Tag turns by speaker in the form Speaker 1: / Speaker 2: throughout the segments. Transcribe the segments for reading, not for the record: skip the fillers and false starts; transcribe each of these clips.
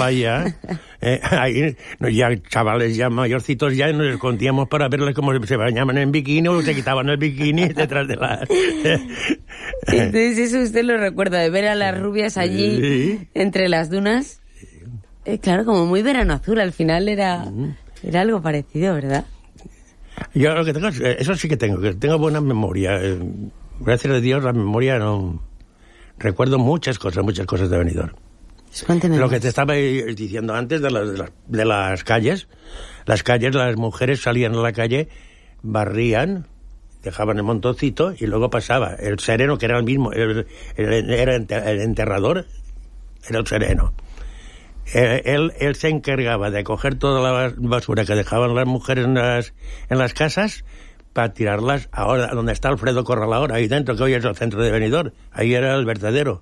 Speaker 1: playa, ahí ya chavales ya mayorcitos ya nos escondíamos para verles cómo se bañaban en bikini o se quitaban el bikini detrás de la...
Speaker 2: Entonces eso usted lo recuerda, de ver a las rubias allí entre las dunas. Claro, como muy verano azul, al final era algo parecido, ¿verdad?
Speaker 1: Yo lo que tengo, eso sí que tengo buena memoria. Gracias a Dios la memoria no... Recuerdo muchas cosas de Benidorm.
Speaker 2: Cuénteme
Speaker 1: lo
Speaker 2: más.
Speaker 1: que te estaba diciendo antes de las calles. Las mujeres salían a la calle, barrían, dejaban el montoncito y luego pasaba el sereno, que era el mismo, era el enterrador, era el sereno. Él se encargaba de coger toda la basura que dejaban las mujeres en las casas para tirarlas ahora donde está Alfredo Corral ahora, ahí dentro, que hoy es el centro de Benidorm. Ahí era el vertedero.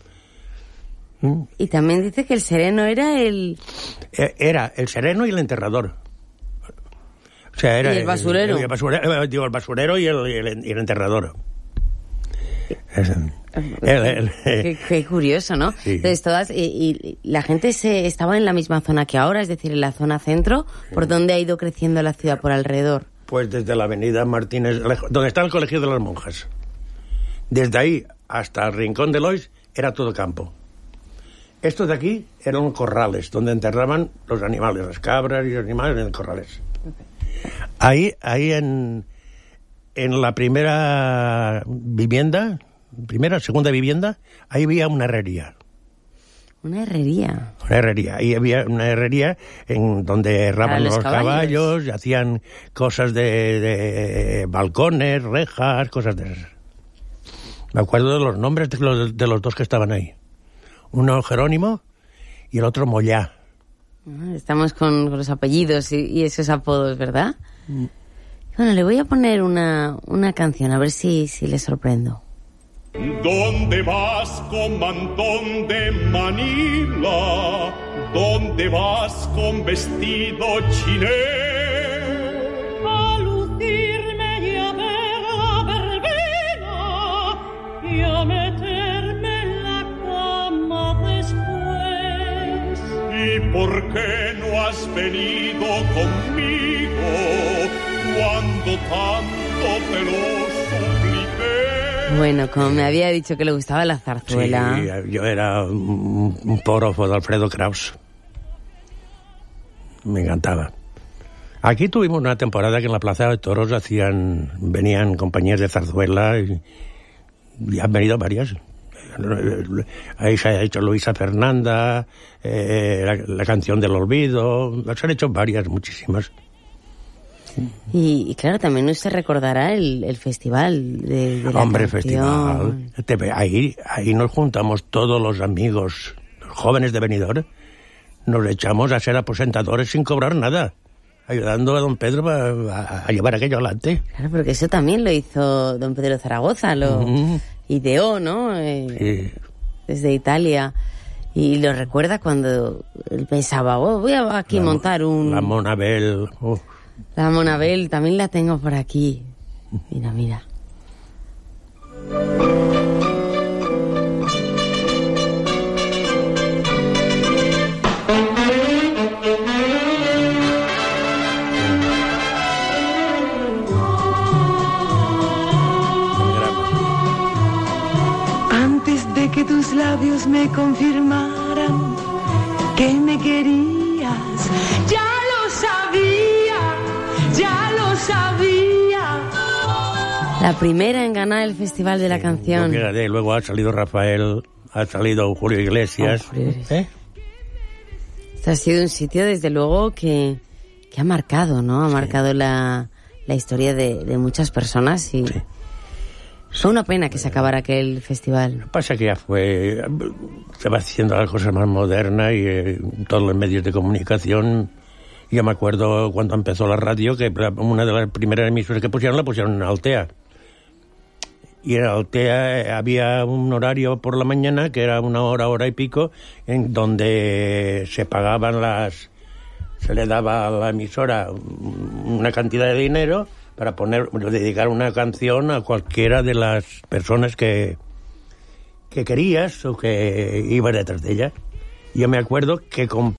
Speaker 2: Y también dice que el sereno era el...
Speaker 1: Era el sereno y el enterrador. O sea, era
Speaker 2: ¿Y el basurero?
Speaker 1: El basurero y el enterrador.
Speaker 2: Qué curioso, ¿no?
Speaker 1: Sí.
Speaker 2: Entonces y la gente estaba en la misma zona que ahora, es decir, en la zona centro, ¿por dónde ha ido creciendo la ciudad por alrededor?
Speaker 1: Pues desde la avenida Martínez, donde está el Colegio de las Monjas. Desde ahí hasta el Rincón de Lois era todo campo. Estos de aquí eran corrales, donde enterraban los animales, las cabras y los animales en corrales. Okay. Ahí en la segunda vivienda, ahí había una herrería.
Speaker 2: ¿Una herrería?
Speaker 1: Una herrería. Ahí había una herrería en donde herraban los caballos y hacían cosas de balcones, rejas, cosas de esas. Me acuerdo de los nombres de los dos que estaban ahí. Uno Jerónimo y el otro Mollá.
Speaker 2: Estamos con los apellidos y esos apodos, ¿verdad? Bueno, le voy a poner una canción, a ver si le sorprendo.
Speaker 3: ¿Dónde vas con mantón de Manila? ¿Dónde vas con vestido chiné?
Speaker 4: A lucirme y a ver la verbena y a meterme en la cama después.
Speaker 3: ¿Y por qué no has venido conmigo cuando tanto te lo supliqué?
Speaker 2: Bueno, como me había dicho que le gustaba la zarzuela...
Speaker 1: Sí, yo era un porofo de Alfredo Kraus. Me encantaba. Aquí tuvimos una temporada que en la Plaza de Toros venían compañías de zarzuela y han venido varias. Ahí se ha hecho Luisa Fernanda, la canción del olvido, se han hecho varias, muchísimas.
Speaker 2: Y claro, también usted recordará el festival de la
Speaker 1: Hombre,
Speaker 2: canción.
Speaker 1: festival. Ahí nos juntamos todos los amigos, los jóvenes de Benidorm, nos echamos a ser aposentadores sin cobrar nada, ayudando a don Pedro a llevar aquello adelante.
Speaker 2: Claro, porque eso también lo hizo don Pedro Zaragoza, lo ideó, ¿no?
Speaker 1: Sí.
Speaker 2: Desde Italia. Y lo recuerda cuando él pensaba, voy a aquí montar
Speaker 1: La Monabel...
Speaker 2: La Monabel, también la tengo por aquí. Mira.
Speaker 5: Antes de que tus labios me confirmaran que me querías, ya lo sabía.
Speaker 2: La primera en ganar el Festival de la Canción.
Speaker 1: Luego ha salido Rafael, ha salido Julio Iglesias.
Speaker 2: Este ha sido un sitio, desde luego, que ha marcado, ¿no? Ha marcado la historia de muchas personas y... Sí. Fue una pena que se acabara aquel festival.
Speaker 1: Lo que pasa es que ya se va haciendo las cosas más modernas y todos los medios de comunicación. Yo me acuerdo cuando empezó la radio que una de las primeras emisoras que la pusieron en Altea. Y en Altea había un horario por la mañana que era una hora y pico, en donde se pagaban se le daba a la emisora una cantidad de dinero para dedicar una canción a cualquiera de las personas que querías o que ibas detrás de ella. Yo me acuerdo que